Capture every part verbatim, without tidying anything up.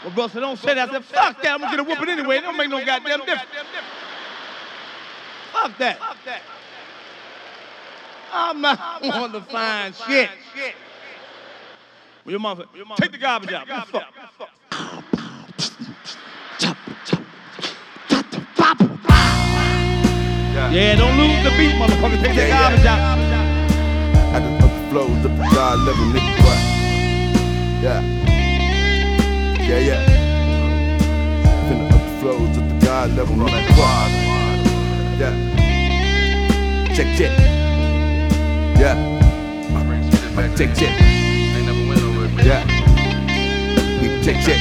Well, Buster, don't say that. I said, fuck that. I'm gonna get a whooping anyway. It don't make no goddamn difference. Fuck that. I'm not on the fine shit. Well, your mother, take the garbage out. What the fuck? Yeah, don't lose the beat, motherfucker. Take the garbage out. I just up the flows up the God level, nigga. What? Yeah. Yeah, yeah. Finna up the flows up the God level, nigga. What? Yeah. Check, check. Yeah. Check, check. Yeah. Nigga, check, check.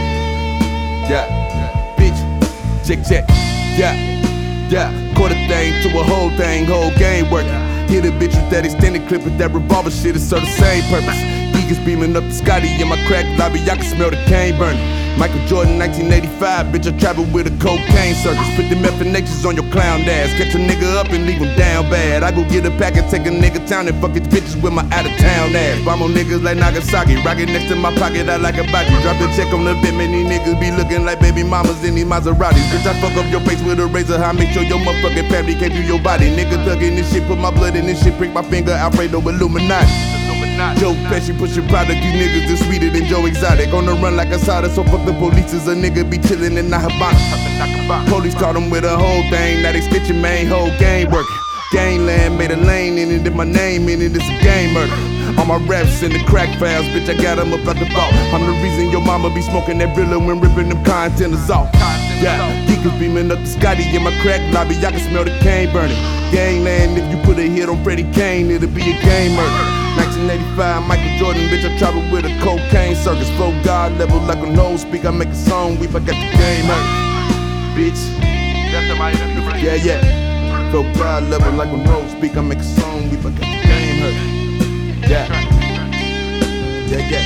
Yeah. Bitch. Check, check. Yeah. Yeah. Quarter thing to a whole thing, whole game working. Hit a bitch with that extended clip with that revolver shit, it serve the same purpose. Geek is beaming up the Scotty in my crack lobby, I can smell the cane burning. Michael Jordan, nineteen eighty-five, bitch, I travel with a cocaine circus. Put them F N H's on your clown ass, catch a nigga up and leave him down bad. I go get a pack and take a nigga town and fuck his bitches with my out-of-town ass. Bomb on niggas like Nagasaki, rocket next to my pocket, I like a body. Drop the check on the bit, many niggas be looking like baby mamas in these Maseratis. Bitch, I fuck up your face with a razor, I make sure your motherfucking family came through your body. Nigga thuggin' this shit, put my blood in this shit, prick my finger, Alfredo Illuminati. Joe Pesci pushing product, you niggas is sweeter than Joe Exotic. On the run like a soda, so fuck the police, is a nigga be chillin' in the Habana. Police caught him with a whole thing, now they stitching main whole game working. Gangland made a lane in it, and my name in it, it's a game murder. All my raps in the crack files, bitch, I got them up at the vault. I'm the reason your mama be smoking that Brilla when ripping them containers off. Yeah, geekers beaming up the Scotty in my crack lobby, I can smell the cane burning. Gangland, if you put a hit on Freddie Kane, it'll be a game murder. nineteen eighty-five, Michael Jordan, bitch, I travel with a cocaine circus. Flow God level like a nose speak, I make a song, weep, I got the game hurt. Bitch. Yeah, yeah. Flow God level like a nose speak, I make a song, weep, I got the game hurt. Yeah. Yeah, yeah.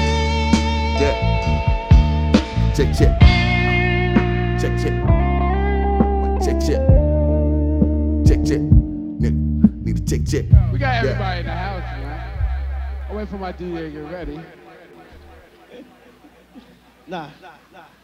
Yeah. Check, check. Check, check. Check, check. Check, check. Nigga, need to check, check. We got everybody yeah. in the house, man. I wait for my D J to get ready. Nah, nah, nah.